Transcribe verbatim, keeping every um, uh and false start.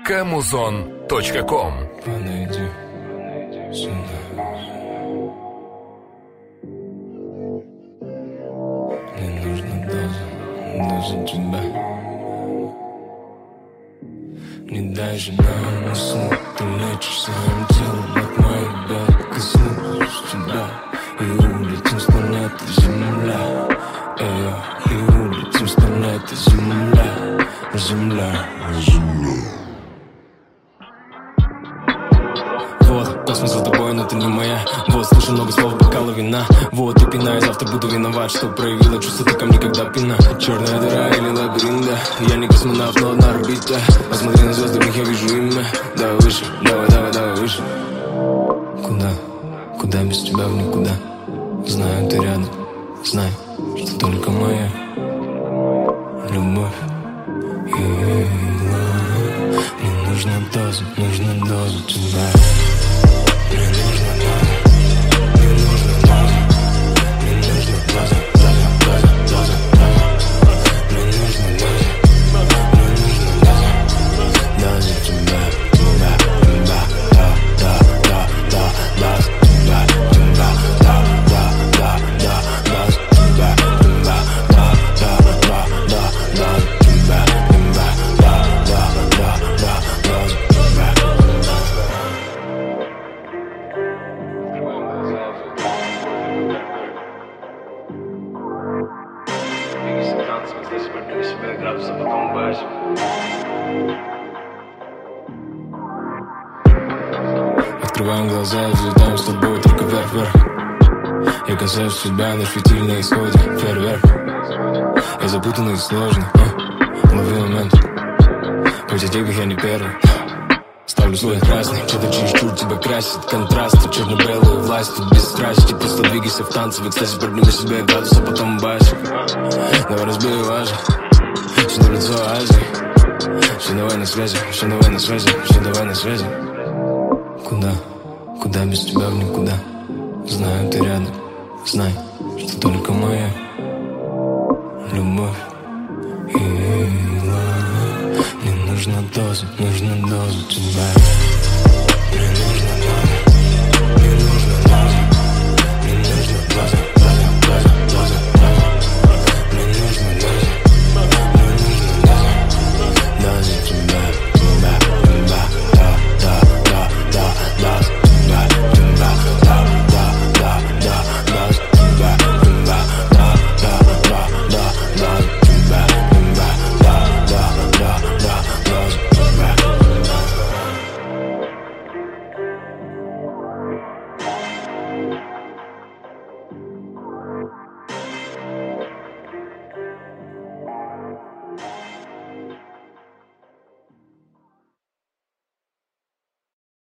камузон точка ком. Подойди сюда. Мне нужна доза, доза тебя. Не дай же нам уснуть, ты лечишь своим телом от моих бед. Коснусь тебя и улетим с планеты Земля. Эй, и улетим с планеты Земля. Земля, Земля. Вот, космос за тобой, но ты не моя. Вот, слышу много слов, бокала вина. Вот, и пинаю, завтра буду виноват, что проявила чувство, ты ко мне когда пина. Черная дыра или лабиринт, да. Я не космонавт, но на орбите. Посмотри на звезды, в них я вижу имя. Давай выше, давай, давай, давай выше. Куда, куда без тебя в никуда. Знаю, ты рядом, знай, что только моя любовь. Мне нужна доза, нужна доза тебя. Мне нужна доза, мне нужна доза, мне нужна доза, доза, доза, доза, доза. Мне нужна доза, мне нужна доза, доза тебя, тебя, тебя, да, да, да, да, доза тебя, тебя, да, да, да, да, доза тебя, тебя, да, да, да, да, доза тебя, тебя, да, да, да, да, доза тебя. Открываем глаза и взлетаем с тобой только вверх-вверх. Я касаюсь себя на фитиль на исходе, фейерверк. Я запутанный и сложный, а? Лови момент. Хоть о тебе я не первый. Ставлю свой красный, что-то чересчур тебя красит. Контрасты, черно-белые власти, без страсти. Просто двигайся в танце, в экстазе подними себе градус, а потом баши. Давай разбей важно, все на лицо Азии. Все давай на связи, все давай на связи, все давай на связи. Куда, куда без тебя в никуда. Знаю, ты рядом, знай, что только моя любовь. И мне нужна доза, нужна доза тебя.